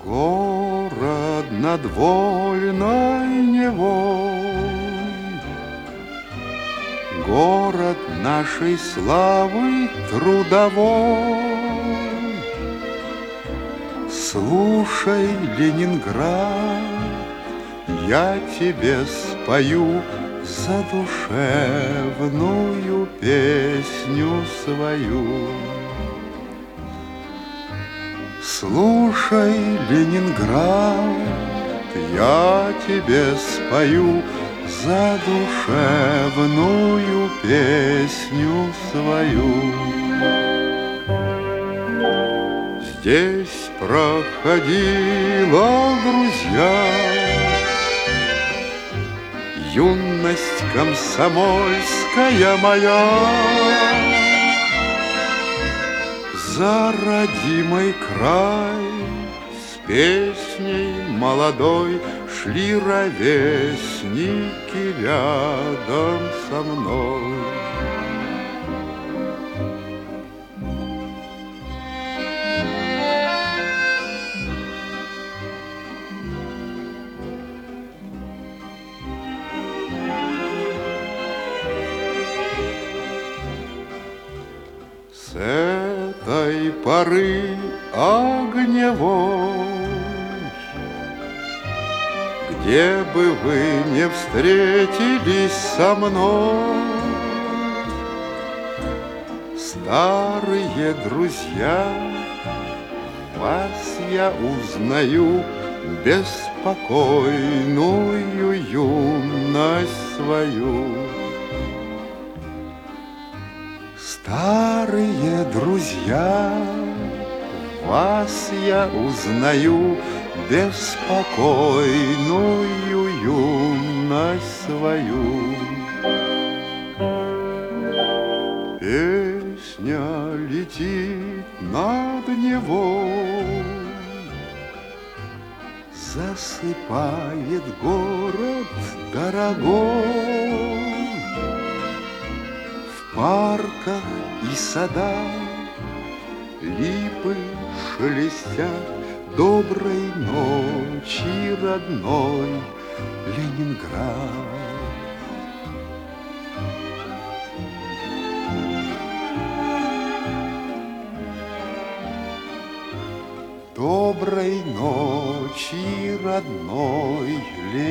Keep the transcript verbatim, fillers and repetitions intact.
Город над вольной Невой, город нашей славы трудовой. Слушай, Ленинград, я тебе спою задушевную песню свою. Слушай, Ленинград, я тебе спою задушевную песню свою. Здесь проходила, друзья, юность комсомольская моя. За родимый край с песней молодой шли ровесники рядом со мной. С этой поры огневой, где бы вы не встретились со мной, старые друзья, вас я узнаю, беспокойную юность свою. Старые друзья, вас я узнаю, беспокойную юность свою. Песня летит над Невой, засыпает город дорогой. В парках и садах липы шелестят, доброй ночи, родной Ленинград. Доброй ночи, родной Ленинград.